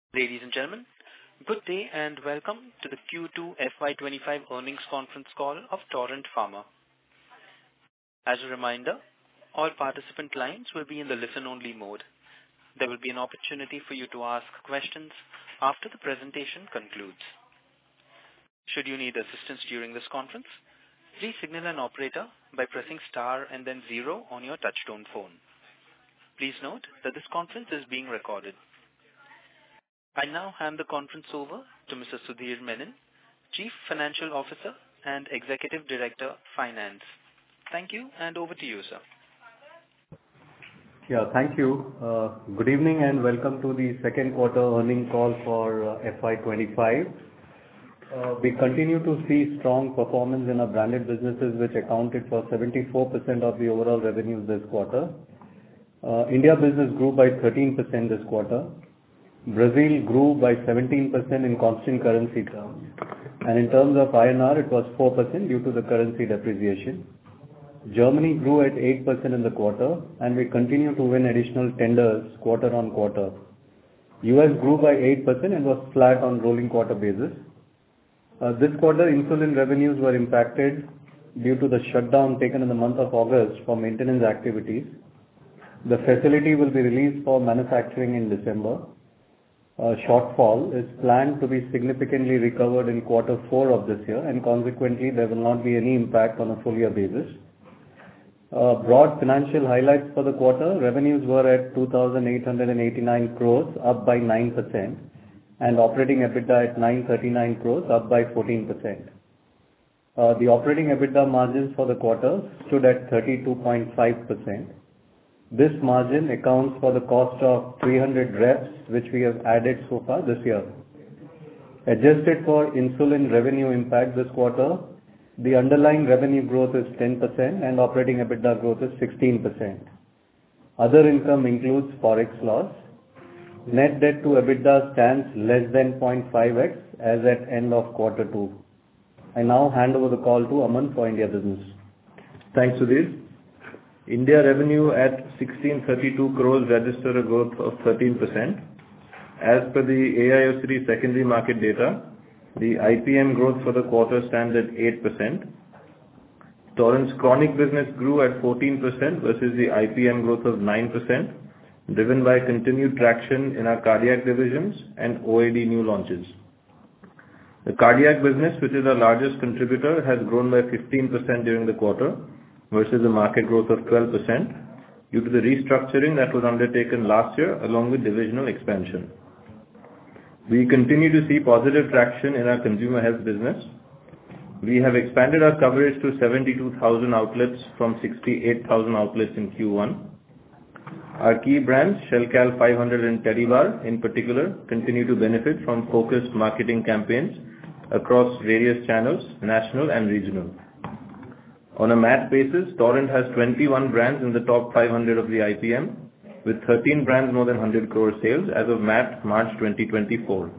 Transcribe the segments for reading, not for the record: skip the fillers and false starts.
Ladies and gentlemen, good day and welcome to the Q2 FY25 earnings conference call of Torrent Pharma. As a reminder, all participant lines will be in the listen-only mode. There will be an opportunity for you to ask questions after the presentation concludes. Should you need assistance during this conference, please signal an operator by pressing star and then 0 on your touchtone phone. Please note that this conference is being recorded. I now hand the conference over to Mr. Sudhir Menon, Chief Financial Officer and Executive Director, Finance. Thank you, and over to you, sir. Yeah, thank you. Good evening and welcome to the second quarter earnings call for FY25. We continue to see strong performance in our branded businesses, which accounted for 74% of the overall revenues this quarter. India business grew by 13% this quarter. Brazil grew by 17% in constant currency terms, and in terms of INR, it was 4% due to the currency depreciation. Germany grew at 8% in the quarter, and we continue to win additional tenders quarter on quarter. US grew by 8% and was flat on rolling quarter basis. This quarter, insulin revenues were impacted due to the shutdown taken in the month of August for maintenance activities. The facility will be released for manufacturing in December. Shortfall is planned to be significantly recovered in quarter 4 of this year, and consequently there will not be any impact on a full year basis. Broad financial highlights for the quarter: revenues were at 2,889 crores, up by 9%, and operating EBITDA at 939 crores, up by 14%. The operating EBITDA margins for the quarter stood at 32.5%. This margin accounts for the cost of 300 reps which we have added so far this year. Adjusted for insulin revenue impact this quarter, the underlying revenue growth is 10% and operating EBITDA growth is 16%. Other income includes forex loss. Net debt to EBITDA stands less than 0.5x as at end of quarter 2. I now hand over the call to Aman for India business. Thanks, Sudhir. India revenue at 1632 crores registered a growth of 13%. As per the AIOCD secondary market data, the IPM growth for the quarter stands at 8%. Torrent's chronic business grew at 14% versus the IPM growth of 9%, driven by continued traction in our cardiac divisions and OAD new launches. The cardiac business, which is our largest contributor, has grown by 15% during the quarter versus a market growth of 12% due to the restructuring that was undertaken last year along with divisional expansion. We continue to see positive traction in our consumer health business. We have expanded our coverage to 72,000 outlets from 68,000 outlets in Q1. Our key brands, Shelcal 500 and Tedibar in particular, continue to benefit from focused marketing campaigns across various channels, national and regional. On a MAT basis, Torrent has 21 brands in the top 500 of the IPM, with 13 brands more than 100 crore sales as of MAT March 2024.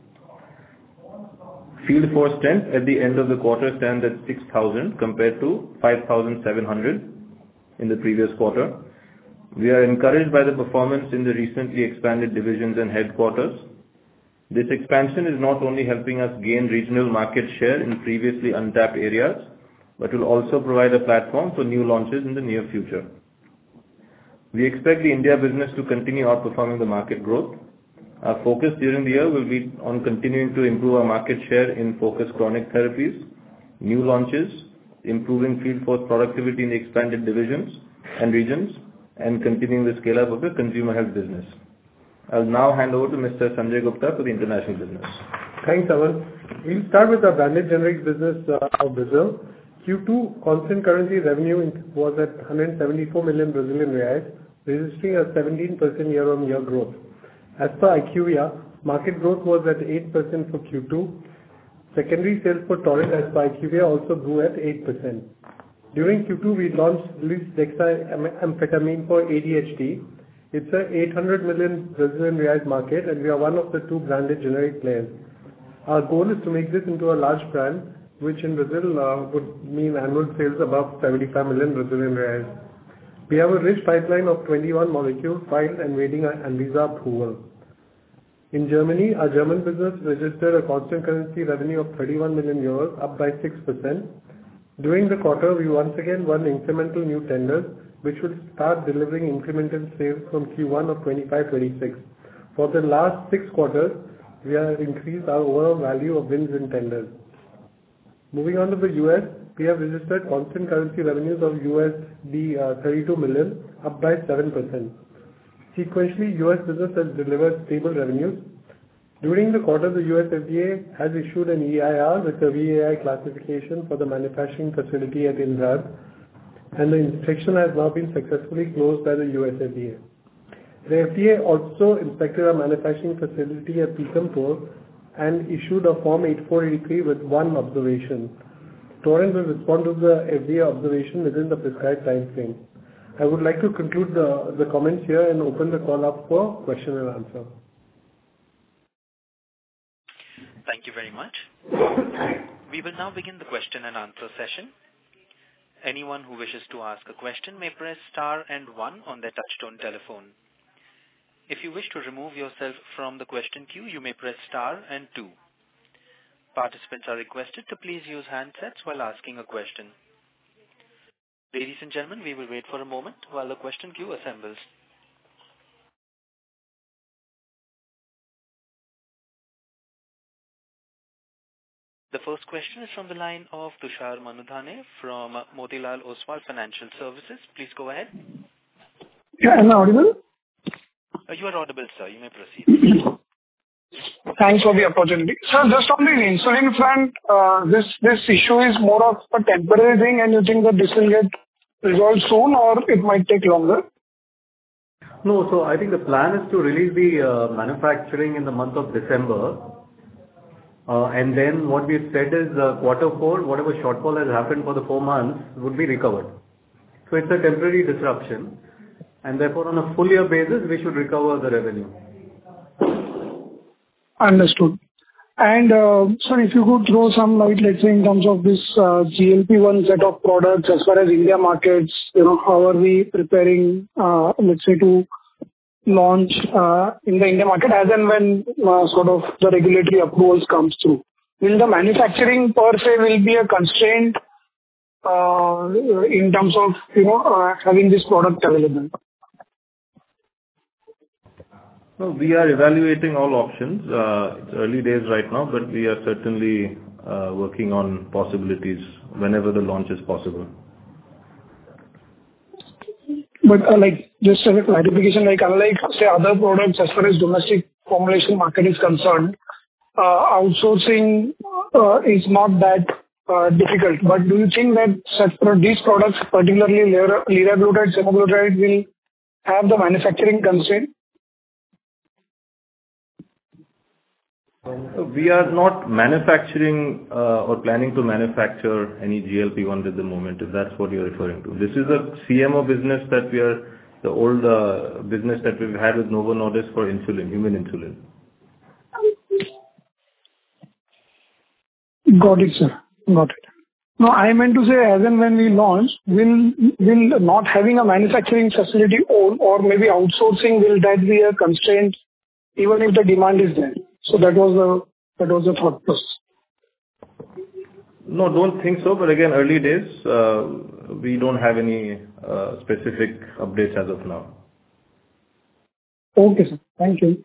Field force strength at the end of the quarter stands at 6,000 compared to 5,700 in the previous quarter. We are encouraged by the performance in the recently expanded divisions and headquarters. This expansion is not only helping us gain regional market share in previously untapped areas, but will also provide a platform for new launches in the near future. We expect the India business to continue outperforming the market growth. Our focus during the year will be on continuing to improve our market share in focused chronic therapies, new launches, improving field force productivity in the expanded divisions and regions, and continuing the scale-up of the consumer health business. I'll now hand over to Mr. Sanjay Gupta for the international business. Thanks, Aman. We'll start with our branded generics business of Brazil. Q2 constant currency revenue was at 174 million Brazilian reais, registering a 17% year-on-year growth. As per IQVIA, market growth was at 8% for Q2. Secondary sales for Torrent as per IQVIA also grew at 8%. During Q2, we launched lisdexamfetamine for ADHD. It's a 800 million Brazilian reais market, and we are one of the 2 branded generic players. Our goal is to make this into a large brand, which in Brazil would mean annual sales above 75 million Brazilian reais. We have a rich pipeline of 21 molecules filed and waiting Anvisa approval. In Germany, our German business registered a constant currency revenue of 31 million euros, up by 6%. During the quarter, we once again won incremental new tenders, which will start delivering incremental sales from Q1 of 25-26. For the last 6 quarters, we have increased our overall value of wins in tenders. Moving on to the US, we have registered constant currency revenues of USD 32 million, up by 7%. Sequentially, US business has delivered stable revenues. During the quarter, the US FDA has issued an EIR with a VAI classification for the manufacturing facility at Indrad, and the inspection has now been successfully closed by the US FDA. The FDA also inspected our manufacturing facility at Pithampur and issued a Form 8483 with one observation. Torrent will respond to the FDA observation within the prescribed time frame. I would like to conclude the comments here and open the call up for question and answer. Thank you very much. We will now begin the question and answer session. Anyone who wishes to ask a question may press star and 1 on their touchtone telephone. If you wish to remove yourself from the question queue, you may press star and 2. Participants are requested to please use handsets while asking a question. Ladies and gentlemen, we will wait for a moment while the question queue assembles. The first question is from the line of Tushar Manudhane from Motilal Oswal Financial Services. Please go ahead. Yeah, am I audible? You are audible, sir. You may proceed. Thanks for the opportunity. Sir, just on the insulin front, this issue is more of a temporary thing, and you think that this will get resolved soon, or it might take longer? No, so I think the plan is to release the manufacturing in the month of December. And then what we've said is quarter 4, whatever shortfall has happened for the 4 months would be recovered. So it's a temporary disruption, and therefore on a full year basis, we should recover the revenue. Understood. And, sir, if you could throw some light, let's say, in terms of this GLP-1 set of products as far as India markets, how are we preparing, let's say, to launch in the India market as and when sort of the regulatory approvals comes through? Will the manufacturing per se will be a constraint in terms of, having this product available? No, we are evaluating all options. It's early days right now, but we are certainly working on possibilities whenever the launch is possible. But just as a clarification, unlike, say, other products as far as domestic formulation market is concerned, outsourcing is not that difficult. But do you think that these products, particularly liraglutide, semaglutide, will have the manufacturing constraint? We are not manufacturing or planning to manufacture any GLP-1 at the moment, if that's what you're referring to. This is a CMO business the old business that we've had with Novo Nordisk for insulin, human insulin. Got it, sir. Got it. No, I meant to say, as and when we launch, will not having a manufacturing facility or maybe outsourcing, will that be a constraint even if the demand is there? So that was the thought process. No, don't think so. But again, early days, we don't have any specific updates as of now. Okay, sir. Thank you.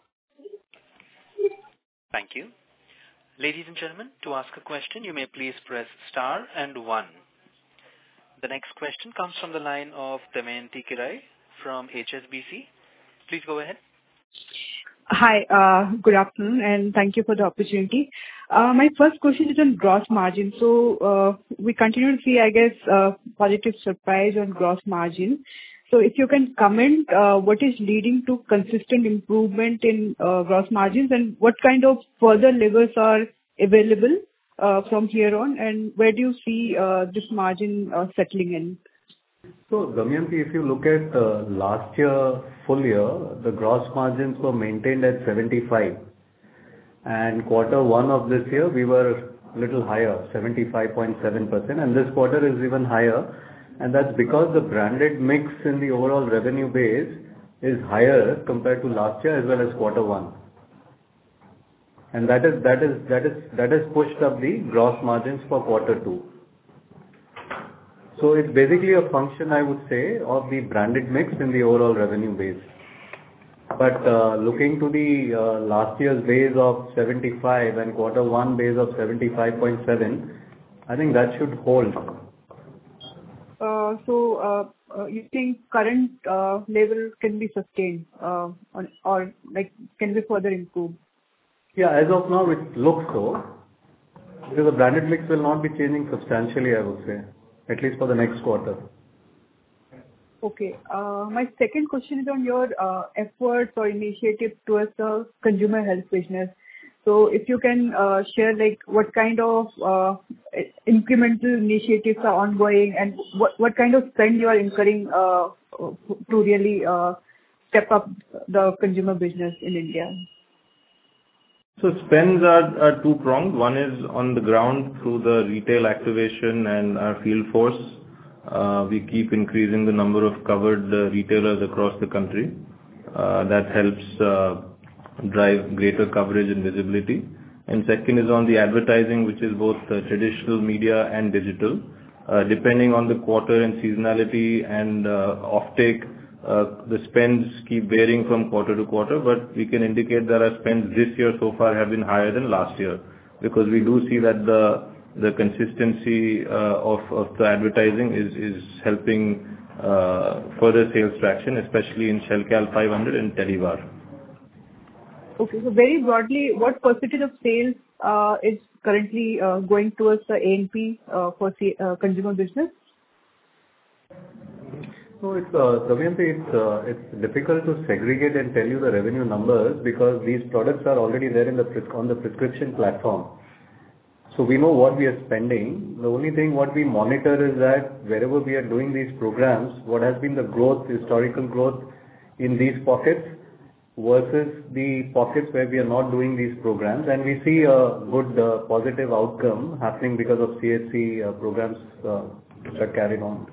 Thank you. Ladies and gentlemen, to ask a question, you may please press star and 1. The next question comes from the line of Damayanti Kerai from HSBC. Please go ahead. Hi, good afternoon, and thank you for the opportunity. My first question is on gross margin. So, we continue to see, I guess, positive surprise on gross margin. So if you can comment, what is leading to consistent improvement in gross margins, and what kind of further levers are available from here on, and where do you see this margin settling in? So, Damayanti, if you look at last year, full year, the gross margins were maintained at 75. And quarter 1 of this year, we were a little higher, 75.7%. And this quarter is even higher. And that's because the branded mix in the overall revenue base is higher compared to last year as well as quarter 1. and that has pushed up the gross margins for quarter two. So it's basically a function, I would say, of the branded mix in the overall revenue base. But looking to the last year's base of 75 and quarter one base of 75.7, I think that should hold. So you think current level can be sustained or like can be further improved? Yeah, as of now it looks so. Because the branded mix will not be changing substantially, I would say, at least for the next quarter. Okay. My second question is on your efforts or initiatives towards the consumer health business. So if you can share like what kind of incremental initiatives are ongoing and what kind of spend you are incurring to really step up the consumer business in India? So spends are two-pronged. One is on the ground through the retail activation and our field force. We keep increasing the number of covered retailers across the country. That helps drive greater coverage and visibility. And second is on the advertising, which is both traditional media and digital. Depending on the quarter and seasonality and offtake, the spends keep varying from quarter to quarter, but we can indicate that our spends this year so far have been higher than last year, because we do see that the consistency of the advertising is helping further sales traction, especially in Shelcal 500 and Tedibar. Okay, so very broadly, what percentage of sales is currently going towards the A&P for consumer business? So it's difficult to segregate and tell you the revenue numbers because these products are already there on the prescription platform. So we know what we are spending. The only thing what we monitor is that wherever we are doing these programs, what has been the growth, historical growth in these pockets versus the pockets where we are not doing these programs, and we see a good positive outcome happening because of CHC programs which are carried on.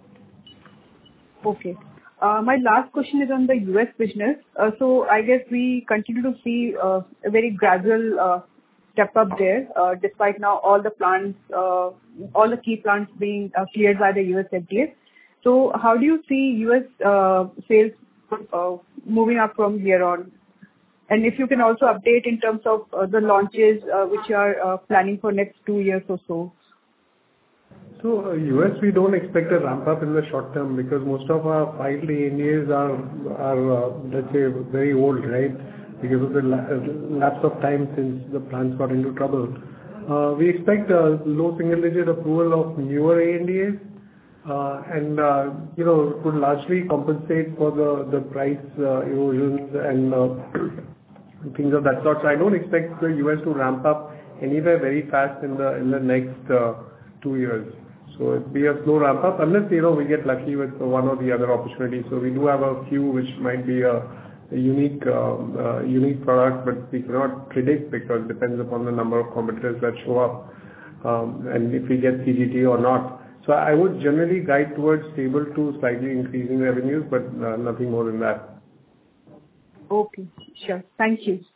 Okay. My last question is on the US business. So I guess we continue to see a very gradual step up there, despite now all the key plants being cleared by the US FDA. So how do you see US sales moving up from here on? And if you can also update in terms of the launches which you are planning for next 2 years or so. So US we don't expect a ramp up in the short term because most of our filed ANDAs are let's say very old, right? Because of the lapse of time since the plants got into trouble. We expect a low single digit approval of newer ANDAs and could largely compensate for the price erosions and things of that sort. So I don't expect the US to ramp up anywhere very fast in the next 2 years. So it'll be a slow ramp up unless we get lucky with one or the other opportunity. So we do have a few which might be a unique product, but we cannot predict because it depends upon the number of competitors that show up and if we get CGT or not. So I would generally guide towards stable to slightly increasing revenues, but nothing more than that. Okay, sure. Thank you.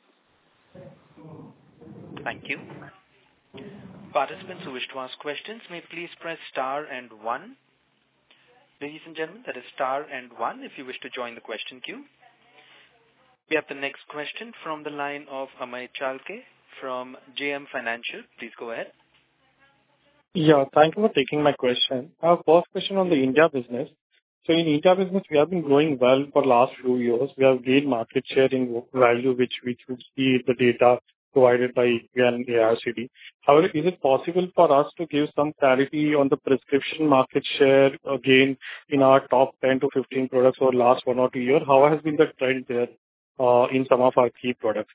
Thank you. Participants who wish to ask questions may please press star and 1. Ladies and gentlemen, that is star and 1 if you wish to join the question queue. We have the next question from the line of Amey Chalke from JM Financial. Please go ahead. Yeah, thank you for taking my question. Our first question on the India business. So in India business, we have been growing well for last few years. We have gained market share in value, which we could see the data provided by IQVIA and AIOCD. However, is it possible for us to give some clarity on the prescription market share again in our top 10 to 15 products over the last 1 or 2 years? How has been the trend there in some of our key products?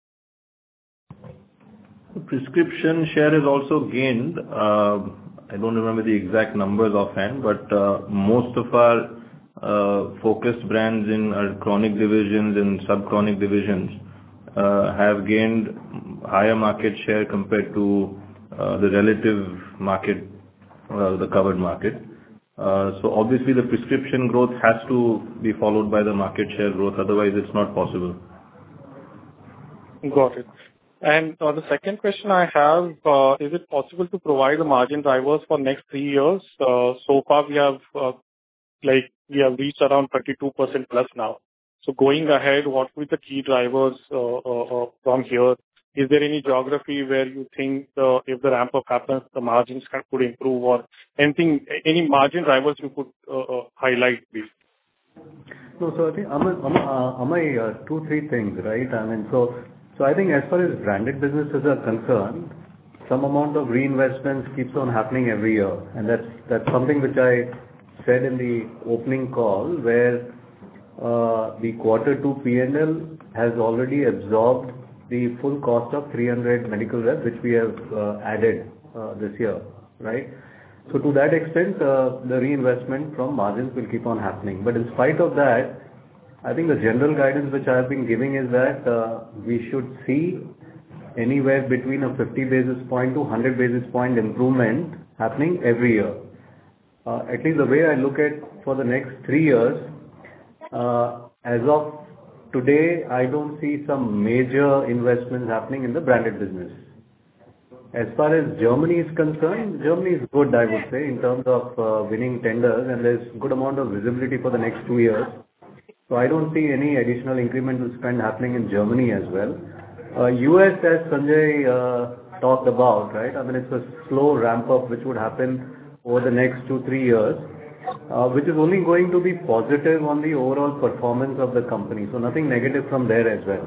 The prescription share has also gained. I don't remember the exact numbers offhand, but most of our focused brands in our chronic divisions and sub-chronic divisions have gained higher market share compared to the relative market, the covered market. So obviously the prescription growth has to be followed by the market share growth, otherwise it's not possible. Got it. And the second question I have, is it possible to provide the margin drivers for next 3 years? So far we have reached around 32% plus now. So going ahead, what will be the key drivers from here? Is there any geography where you think if the ramp up happens, the margins could improve or anything, any margin drivers you could highlight, please? No, so I think, Amay, 2-3 things, right? I mean, so I think as far as branded businesses are concerned, some amount of reinvestments keeps on happening every year, and that's something which I said in the opening call, where the quarter 2 P&L has already absorbed the full cost of 300 medical reps, which we have added this year, right? So to that extent, the reinvestment from margins will keep on happening. But in spite of that, I think the general guidance which I have been giving is that we should see anywhere between a 50 basis point to 100 basis point improvement happening every year. At least the way I look at for the next 3 years, as of today, I don't see some major investments happening in the branded business. As far as Germany is concerned, Germany is good, I would say, in terms of winning tenders, and there's good amount of visibility for the next 2 years. So I don't see any additional incremental spend happening in Germany as well. US, as Sanjay talked about, right? I mean, it's a slow ramp up which would happen over the next 2-3 years, which is only going to be positive on the overall performance of the company. So nothing negative from there as well.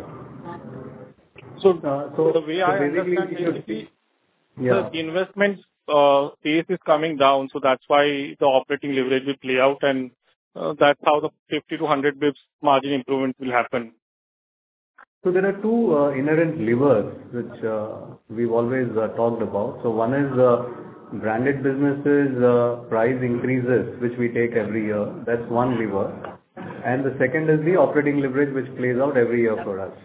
So the way I understand it, the investments pace is coming down, so that's why the operating leverage will play out, and that's how the 50 to 100 bips margin improvement will happen. So there are 2 inherent levers which we've always talked about. So one is branded businesses price increases, which we take every year. That's one lever. And the second is the operating leverage, which plays out every year for us.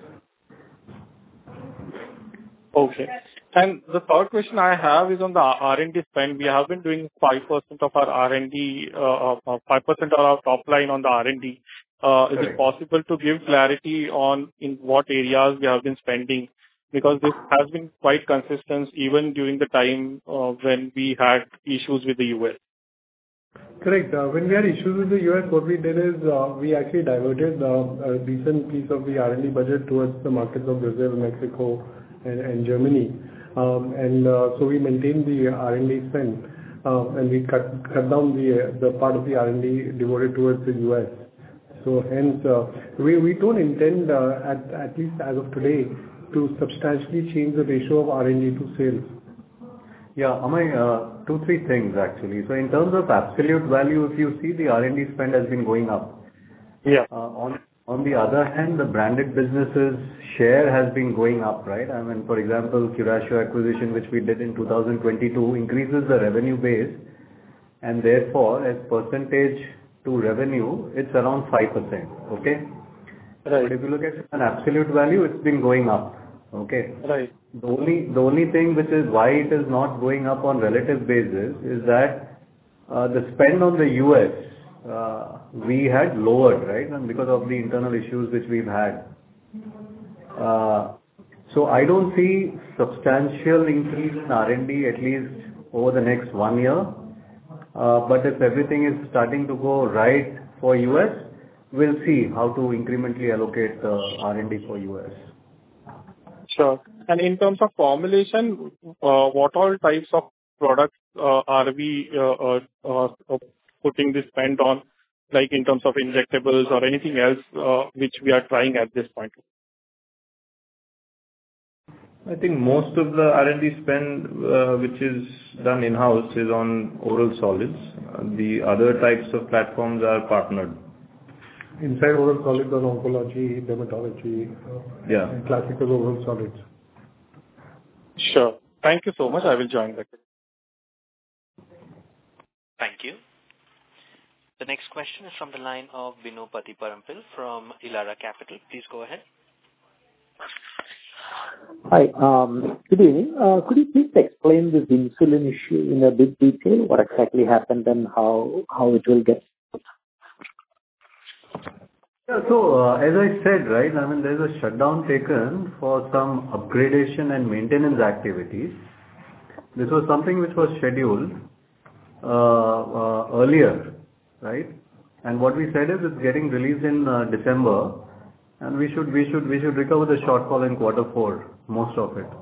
Okay. And the third question I have is on the R&D spend. We have been doing 5% of our R&D, 5% of our top line on the R&D. Is it possible to give clarity on in what areas we have been spending? Because this has been quite consistent even during the time when we had issues with the US. Correct. When we had issues with the US, what we did is we actually diverted a decent piece of the R&D budget towards the markets of Brazil, Mexico, and Germany. So we maintained the R&D spend, and we cut down the part of the R&D devoted towards the US. So hence, we don't intend, at least as of today, to substantially change the ratio of R&D to sales. Yeah, Amay, 2-3 things actually. So in terms of absolute value, if you see, the R&D spend has been going up. Yeah. On the other hand, the branded businesses share has been going up, right? I mean, for example, Curatio acquisition, which we did in 2022, increases the revenue base, and therefore, as percentage to revenue, it's around 5%. Okay? Right. But if you look at an absolute value, it's been going up. Okay? Right. The only thing which is why it is not going up on relative basis is that the spend on the US we had lowered, right? And because of the internal issues which we've had. So I don't see substantial increase in R&D at least over the next 1 year. But if everything is starting to go right for US, we'll see how to incrementally allocate R&D for US. Sure. And in terms of formulation, what all types of products are we putting this spend on, like in terms of injectables or anything else which we are trying at this point? I think most of the R&D spend which is done in-house is on oral solids. The other types of platforms are partnered. Inside oral solids on oncology, dermatology, and classical oral solids. Sure. Thank you so much. I will join back. Thank you. The next question is from the line of Bino Pathiparampil from Elara Capital. Please go ahead. Hi. Good evening. Could you please explain this insulin issue in a bit detail? What exactly happened and how it will get? Yeah. As I said, right, I mean, there's a shutdown taken for some upgradation and maintenance activities. This was something which was scheduled earlier, right? And what we said is it's getting released in December, and we should recover the shortfall in quarter four, most of it.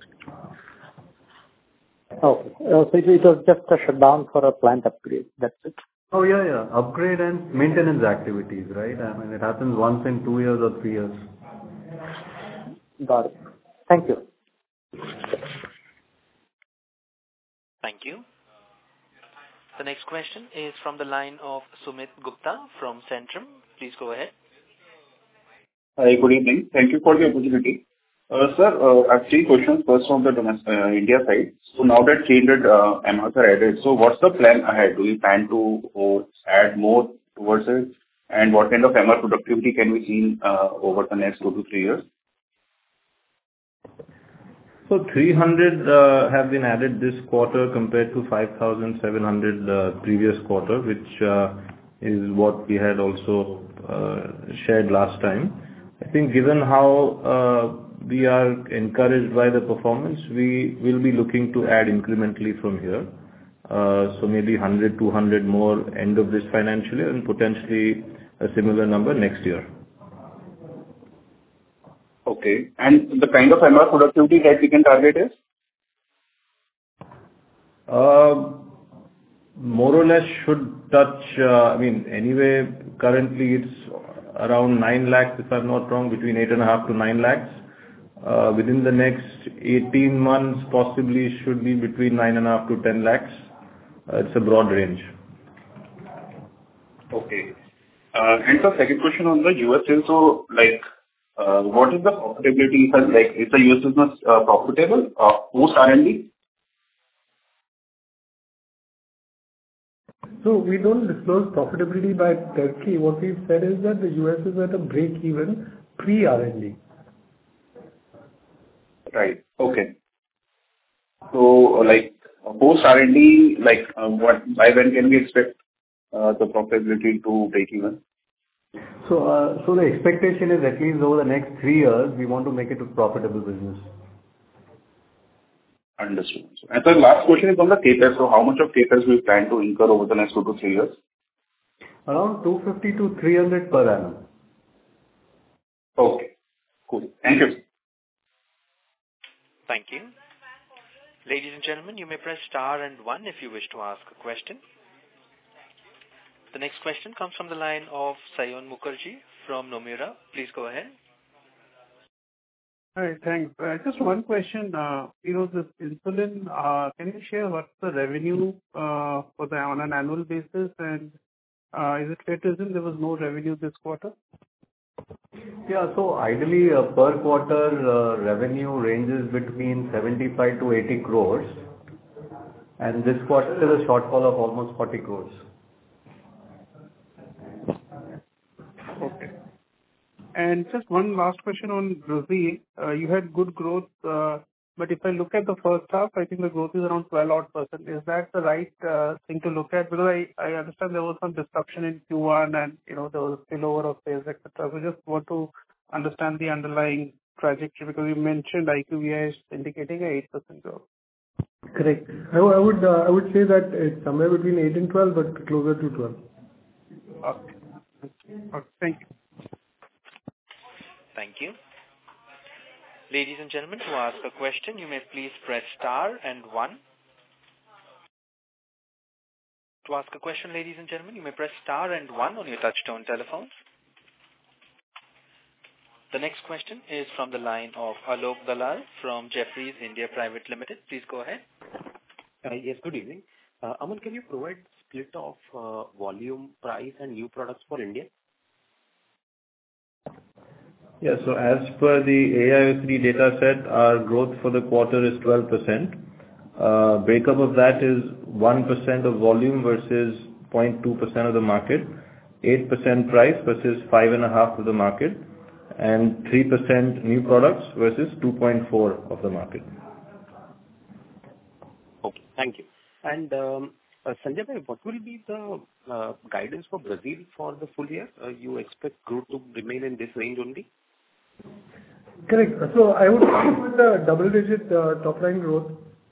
Okay. So it was just a shutdown for a plant upgrade. That's it? Oh, yeah. Upgrade and maintenance activities, right? I mean, it happens once in 2 years or 3 years. Got it. Thank you. Thank you. The next question is from the line of Sumit Gupta from Centrum. Please go ahead. Hi, good evening. Thank you for the opportunity. Sir, I have 3 questions. First on the India side. So now that 300 MRs are added, so what's the plan ahead? Do we plan to add more towards it? And what kind of MR productivity can we see over the next 2 to 3 years? So 300 have been added this quarter compared to 5,700 previous quarter, which is what we had also shared last time. I think given how we are encouraged by the performance, we will be looking to add incrementally from here. So maybe 100, 200 more end of this financial year and potentially a similar number next year. Okay. And the kind of MR productivity that we can target is? More or less should touch, I mean, anyway, currently it's around 9 lakhs, if I'm not wrong, between 8.5 to 9 lakhs. Within the next 18 months, possibly should be between 9.5 to 10 lakhs. It's a broad range. Okay. And the second question on the US sales. So, what is the profitability? Is the US business profitable post R&D? So we don't disclose profitability by territory. What we've said is that the US is at a break even pre-R&D. Right. Okay. So, post R&D, by when can we expect the profitability to break even? So the expectation is at least over the next 3 years, we want to make it a profitable business. Understood. And the last question is on the CapEx. So how much of CapEx we plan to incur over the next 2 to 3 years? Around 250 to 300 per annum. Okay. Cool. Thank you. Thank you. Ladies and gentlemen, you may press star and 1 if you wish to ask a question. The next question comes from the line of Sayon Mukherjee from Nomura. Please go ahead. Hi, thanks. Just one question. This insulin, can you share what's the revenue on an annual basis? And is it fair to assume there was no revenue this quarter? Yeah, so ideally per quarter revenue ranges between 75 to 80 crores. And this quarter there is a shortfall of almost 40 crores. Okay. And just one last question on Brazil. You had good growth, but if I look at the first half, I think the growth is around 12%. Is that the right thing to look at? Because I understand there was some disruption in Q1 and, there was a spillover of sales, etc. So just want to understand the underlying trajectory because you mentioned IQVIA is indicating a 8% growth. Correct. I would say that it's somewhere between 8 and 12, but closer to 12. Okay. Thank you. Thank you. Ladies and gentlemen, to ask a question, you may please press star and 1. To ask a question, ladies and gentlemen, you may press star and 1 on your touchtone telephones. The next question is from the line of Alok Dalal from Jefferies India Private Limited. Please go ahead. Yes, good evening. Aman, can you provide split of volume, price and new products for India? Yeah, so as per the AIOCD data set, our growth for the quarter is 12%. Breakup of that is 1% of volume versus 0.2% of the market, 8% price versus 5.5% of the market, and 3% new products versus 2.4% of the market. Okay, thank you. And Sanjay bhai, what will be the guidance for Brazil for the full year? You expect growth to remain in this range only? Correct. So I would start with the double-digit top line growth.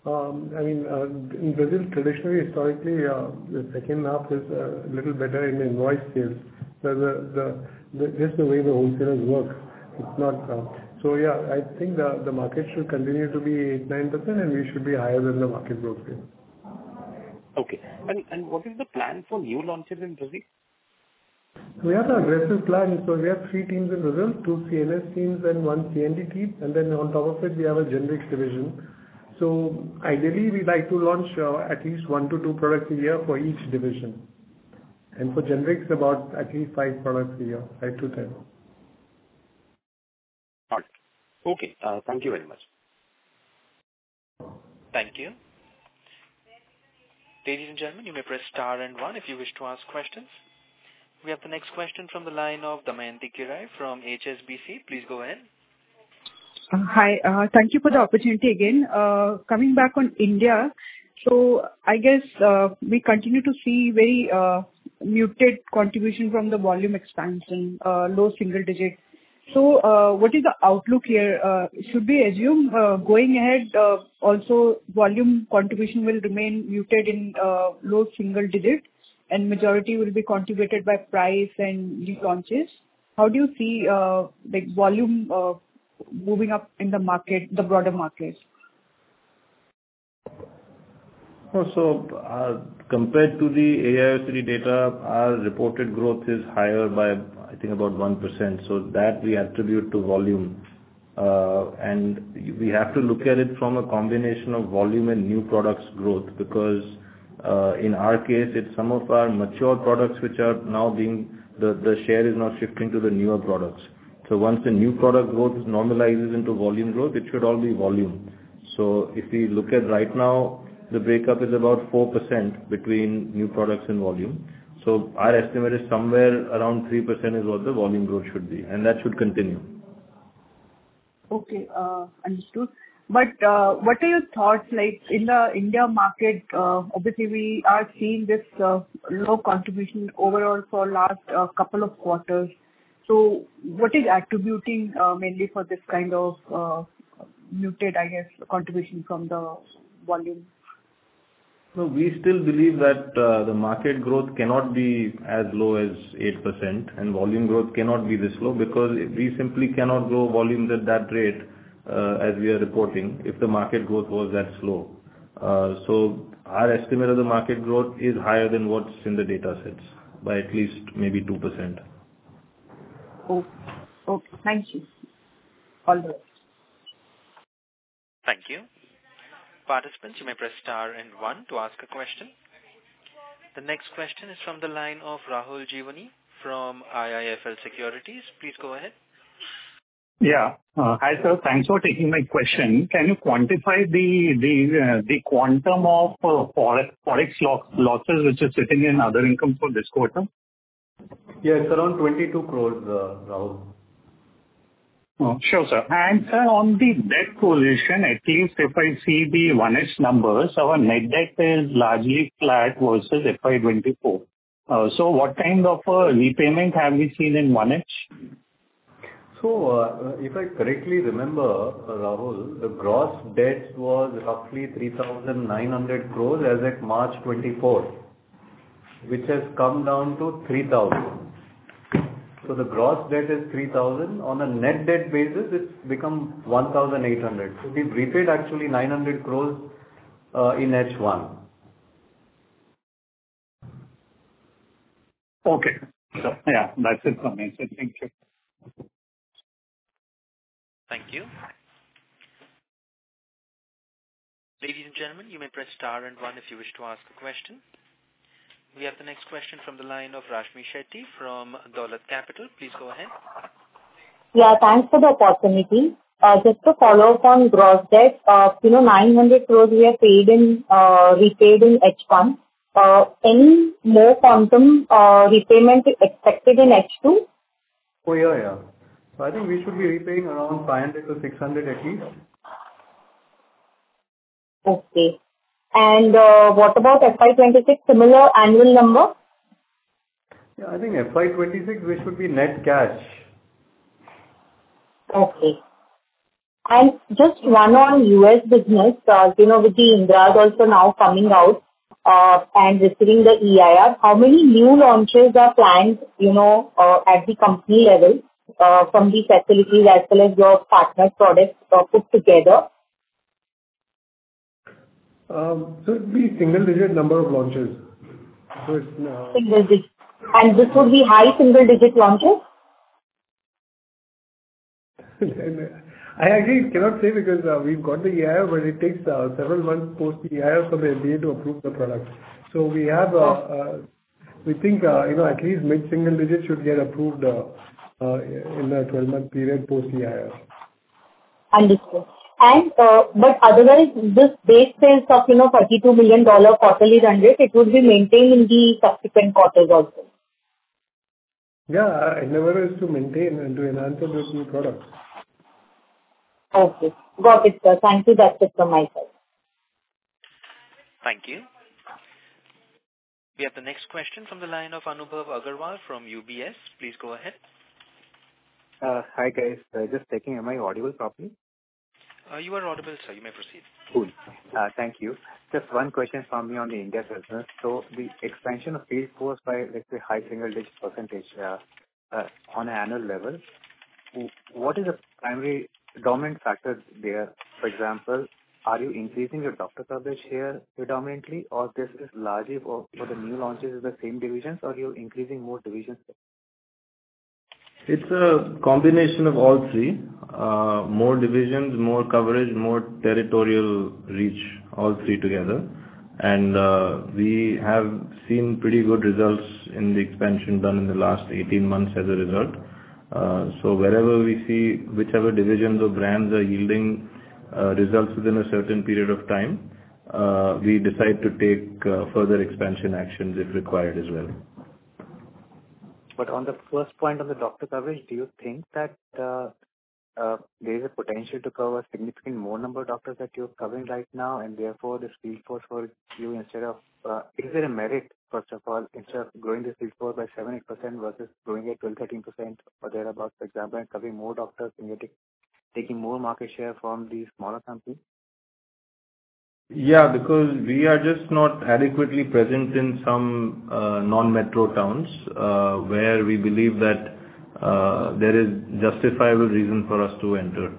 In Brazil, traditionally, historically, the second half is a little better in invoice sales. Just the way the wholesalers work, it's not. So yeah, I think the market should continue to be 8-9%, and we should be higher than the market growth rate. Okay. And what is the plan for new launches in Brazil? We have an aggressive plan. So we have 3 teams in Brazil, 2 CNS teams and 1 CND team, and then on top of it, we have a generics division. So ideally, we like to launch at least 1 to 2 products a year for each division. And for generics, about at least 5 products a year, 5 to 10. All right. Okay. Thank you very much. Thank you. Ladies and gentlemen, you may press star and 1 if you wish to ask questions. We have the next question from the line of Damayanti Kerai from HSBC. Please go ahead. Hi. Thank you for the opportunity again. Coming back on India, so I guess we continue to see very muted contribution from the volume expansion, low single digit. So what is the outlook here? Should we assume going ahead also volume contribution will remain muted in low single digit and majority will be contributed by price and new launches? How do you see volume moving up in the market, the broader market? So compared to the AIOCD data, our reported growth is higher by, I think, about 1%. So that we attribute to volume. And we have to look at it from a combination of volume and new products growth, because in our case, it's some of our mature products which are now the share is now shifting to the newer products. So once the new product growth normalizes into volume growth, it should all be volume. So if we look at right now, the breakup is about 4% between new products and volume. So our estimate is somewhere around 3% is what the volume growth should be, and that should continue. Okay, understood. But what are your thoughts like in the India market? Obviously, we are seeing this low contribution overall for last couple of quarters. So what is attributing mainly for this kind of muted, I guess, contribution from the volume? No, we still believe that the market growth cannot be as low as 8% and volume growth cannot be this low, because we simply cannot grow volumes at that rate as we are reporting if the market growth was that slow. So our estimate of the market growth is higher than what's in the data sets by at least maybe 2%. Okay. Thank you. All the best. Thank you. Participants, you may press star and 1 to ask a question. The next question is from the line of Rahul Jeewani from IIFL Securities. Please go ahead. Yeah. Hi, sir. Thanks for taking my question. Can you quantify the quantum of forex losses which is sitting in other income for this quarter? Yeah, it's around 22 crores, Rahul. Oh, sure, sir. And sir, on the debt position, at least if I see the 1H numbers, our net debt is largely flat versus FY24. So what kind of repayment have we seen in 1H? So, if I correctly remember, Rahul, the gross debt was roughly 3,900 crores as at March 24, which has come down to 3,000. So the gross debt is 3,000. On a net debt basis, it's become 1,800. So we've repaid actually 900 crores in H1. Okay. So, yeah, that's it from me. So thank you. Thank you. Ladies and gentlemen, you may press star and 1 if you wish to ask a question. We have the next question from the line of Rashmi Shetty from Dolat Capital. Please go ahead. Yeah, thanks for the opportunity. Just to follow up on gross debt, 900 crores we have repaid in H1. Any more quantum repayment expected in H2? Oh, yeah. So I think we should be repaying around 500 to 600 at least. Okay. And what about FY26, similar annual number? Yeah, I think FY26 we should be net cash. Okay. And just one on U.S. business, with the Indrad also now coming out, and receiving the EIR, how many new launches are planned, at the company level, from the facilities as well as your partner products, put together? So it'd be single-digit number of launches. So it's Single digit. And this would be high single-digit launches? I actually cannot say because we've got the EIR, but it takes several months post the EIR for the FDA to approve the product. So we have, we think, at least mid-single digit should get approved in the 12-month period post EIR. Understood. And but otherwise, this base sales of $32 million quarterly run rate, it would be maintained in the subsequent quarters also. Yeah, our endeavor is to maintain and to enhance those new products. Okay. Got it, sir. Thank you. That's it from my side. Thank you. We have the next question from the line of Anubhav Agarwal from UBS. Please go ahead. Hi, guys. Just checking, am I audible properly? You are audible, sir. You may proceed. Cool. Thank you. Just one question from me on the India business. So the expansion of field force by, let's say, high single-digit percentage on an annual level, what is the primary dominant factor there? For example, are you increasing your doctor coverage here predominantly, or this is largely for the new launches in the same divisions, or you're increasing more divisions? It's a combination of all three. More divisions, more coverage, more territorial reach, all three together. And we have seen pretty good results in the expansion done in the last 18 months as a result. So wherever we see whichever divisions or brands are yielding results within a certain period of time, we decide to take further expansion actions if required as well. But on the first point on the doctor coverage, do you think that there is a potential to cover significant more number of doctors that you're covering right now, and therefore this field force for you instead of, is there a merit, first of all, instead of growing the field force by 7-8% versus growing at 12-13% or thereabouts, for example, and covering more doctors and you're taking more market share from these smaller companies? Yeah, because we are just not adequately present in some non-metro towns where we believe that there is justifiable reason for us to enter.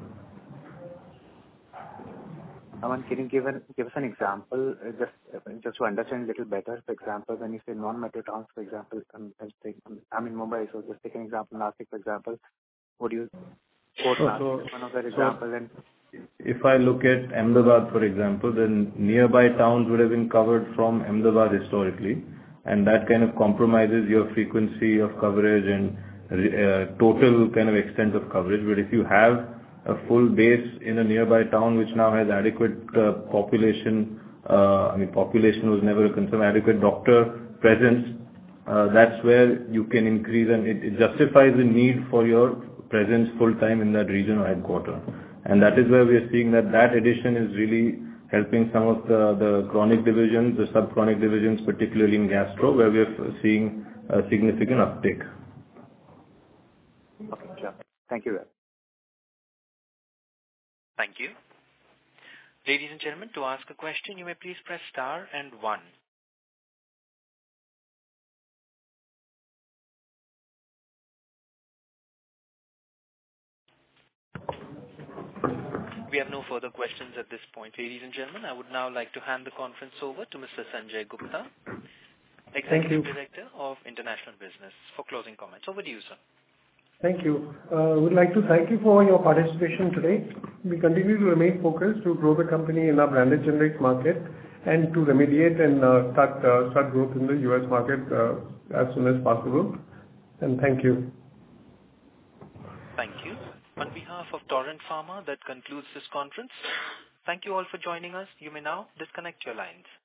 Aman, can you give us an example just to understand a little better? For example, when you say non-metro towns, for example, I'm in Mumbai, so just take an example, Nashik, for example. Would you quote Nashik as one of the examples? And if I look at Ahmedabad, for example, then nearby towns would have been covered from Ahmedabad historically, and that kind of compromises your frequency of coverage and total kind of extent of coverage. But if you have a full base in a nearby town which now has adequate population, population was never a concern, adequate doctor presence, that's where you can increase, and it justifies the need for your presence full time in that region or headquarter. And that is where we are seeing that addition is really helping some of the chronic divisions, the sub-chronic divisions, particularly in gastro, where we are seeing a significant uptake. Okay, sure. Thank you. Thank you. Ladies and gentlemen, to ask a question, you may please press star and 1. We have no further questions at this point. Ladies and gentlemen, I would now like to hand the conference over to Mr. Sanjay Gupta, Executive Director of International Business, for closing comments. Over to you, sir. Thank you. We'd like to thank you for your participation today. We continue to remain focused to grow the company in our branded generics market and to remediate and start growth in the US market as soon as possible. And thank you. Thank you. On behalf of Torrent Pharma, that concludes this conference. Thank you all for joining us. You may now disconnect your lines.